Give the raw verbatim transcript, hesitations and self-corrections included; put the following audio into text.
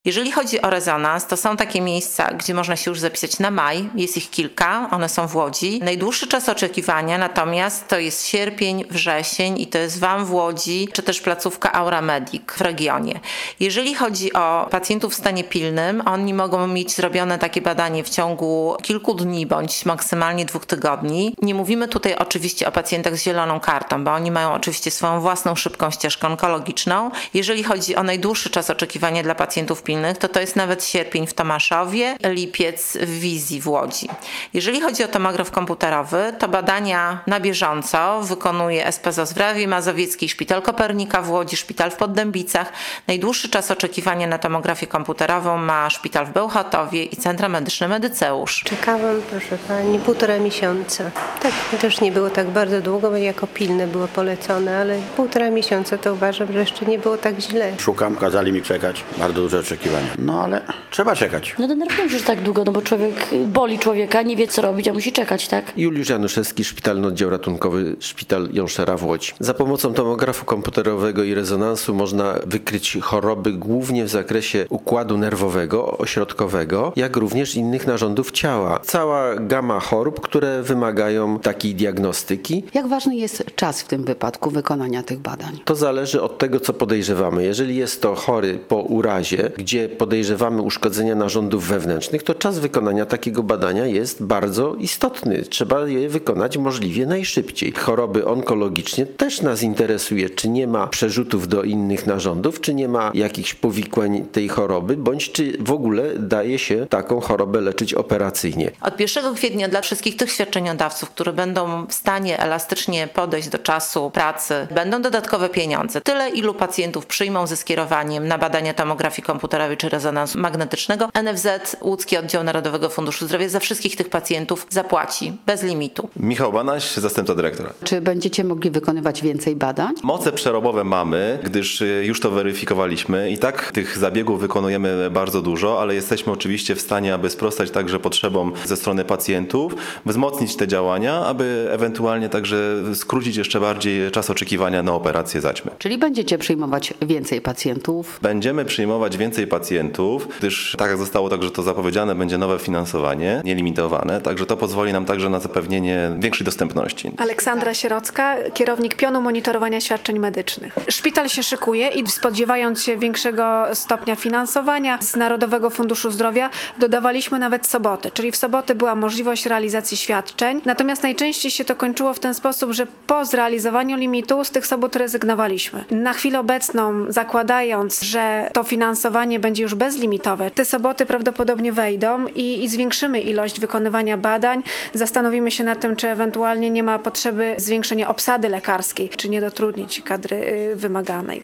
Jeżeli chodzi o rezonans, to są takie miejsca, gdzie można się już zapisać na maj. Jest ich kilka, one są w Łodzi. Najdłuższy czas oczekiwania natomiast to jest sierpień, wrzesień i to jest W A M w Łodzi, czy też placówka Aura Medic w regionie. Jeżeli chodzi o pacjentów w stanie pilnym, oni mogą mieć zrobione takie badanie w ciągu kilku dni bądź maksymalnie dwóch tygodni. Nie mówimy tutaj oczywiście o pacjentach z zieloną kartą, bo oni mają oczywiście swoją własną szybką ścieżkę onkologiczną. Jeżeli chodzi o najdłuższy czas oczekiwania dla pacjentów pilnych, to to jest nawet sierpień w Tomaszowie, lipiec w Wizji w Łodzi. Jeżeli chodzi o tomograf komputerowy, to badania na bieżąco wykonuje S P Z O S w Rawie Mazowieckiej, Szpital Kopernika w Łodzi, Szpital w Poddębicach. Najdłuższy czas oczekiwania na tomografię komputerową ma Szpital w Bełchatowie i Centrum Medyczne Medyceusz. Czekałam, proszę pani, półtora miesiąca. Tak, też nie było tak bardzo długo, bo jako pilne było polecone, ale półtora miesiąca to uważam, że jeszcze nie było tak źle. Szukam, kazali mi czekać, bardzo duże oczekiwania. No ale trzeba czekać. No denerwują się, że tak długo, no bo człowiek boli człowieka, nie wie co robić, a musi czekać, tak? Juliusz Januszewski, Szpitalny Oddział Ratunkowy, Szpital Jąszera w Łodzi. Za pomocą tomografu komputerowego i rezonansu można wykryć choroby głównie w zakresie układu nerwowego, ośrodkowego, jak również innych narządów ciała. Cała gama chorób, które wymagają takiej diagnostyki. Jak ważny jest czas w tym wypadku wykonania tych badań? To zależy od tego, co podejrzewamy. Jeżeli jest to chory po urazie, gdzie podejrzewamy uszkodzenia narządów wewnętrznych, to czas wykonania takiego badania jest bardzo istotny. Trzeba je wykonać możliwie najszybciej. Choroby onkologiczne też nas interesuje, czy nie ma przerzutów do innych narządów, czy nie ma jakichś powikłań tej choroby, bądź czy w ogóle daje się taką chorobę leczyć operacyjnie. Od pierwszego kwietnia dla wszystkich tych świadczeniodawców, którzy będą w stanie elastycznie podejść do czasu pracy, będą dodatkowe pieniądze. Tyle, ilu pacjentów przyjmą ze skierowaniem na badania tomografii komputerowej czy rezonansu magnetycznego, N F Z, Łódzki Oddział Narodowego Funduszu Zdrowia za wszystkich tych pacjentów zapłaci bez limitu. Michał Banaś, zastępca dyrektora. Czy będziecie mogli wykonywać więcej badań? Moce przerobowe mamy, gdyż już to weryfikowaliśmy i tak tych zabiegów wykonujemy bardzo dużo, ale jesteśmy oczywiście w stanie, aby sprostać także potrzebom ze strony pacjentów, wzmocnić te działania, aby ewentualnie także skrócić jeszcze bardziej czas oczekiwania na operację zaćmy. Czyli będziecie przyjmować więcej pacjentów? Będziemy przyjmować więcej pacjentów, gdyż tak jak zostało także to zapowiedziane, będzie nowe finansowanie, nielimitowane, także to pozwoli nam także na zapewnienie większej dostępności. Aleksandra Sierocka, kierownik pionu monitorowania świadczeń medycznych. Szpital się szykuje i spodziewając się większego stopnia finansowania z Narodowego Funduszu Zdrowia dodawaliśmy nawet soboty, czyli w soboty była możliwość realizacji świadczeń, natomiast najczęściej się to kończyło w ten sposób, że po zrealizowaniu limitu z tych sobot rezygnowaliśmy. Na chwilę obecną, zakładając, że to finansowanie będzie już bezlimitowe, te soboty prawdopodobnie wejdą i, i zwiększymy ilość wykonywania badań. Zastanowimy się nad tym, czy ewentualnie nie ma potrzeby zwiększenia obsady lekarskiej, czy nie dotrudnić kadry wymaganej.